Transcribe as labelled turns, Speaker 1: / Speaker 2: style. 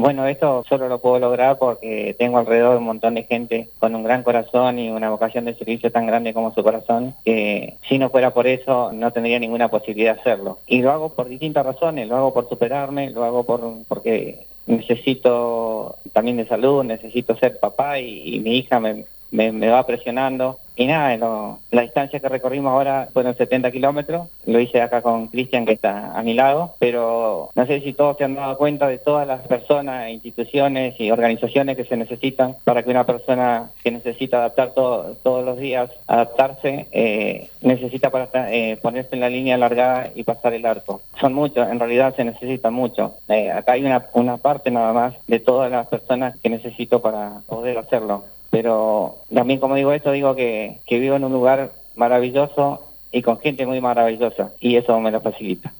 Speaker 1: Bueno, esto solo lo puedo lograr porque tengo alrededor un montón de gente con un gran corazón y una vocación de servicio tan grande como su corazón, que si no fuera por eso no tendría ninguna posibilidad de hacerlo. Y lo hago por distintas razones, lo hago por superarme, lo hago porque necesito también de salud, necesito ser papá y mi hija me va presionando. Y nada, la distancia que recorrimos ahora fueron 70 kilómetros, lo hice acá con Cristian que está a mi lado, pero no sé si todos se han dado cuenta de todas las personas, instituciones y organizaciones que se necesitan para que una persona que necesita adaptar todos los días, adaptarse, necesita para ponerse en la línea largada y pasar el arco. Son muchos, en realidad se necesita mucho. Acá hay una parte nada más de todas las personas que necesito para poder hacerlo. Pero también, como digo esto, digo que vivo en un lugar maravilloso y con gente muy maravillosa, y eso me lo facilita.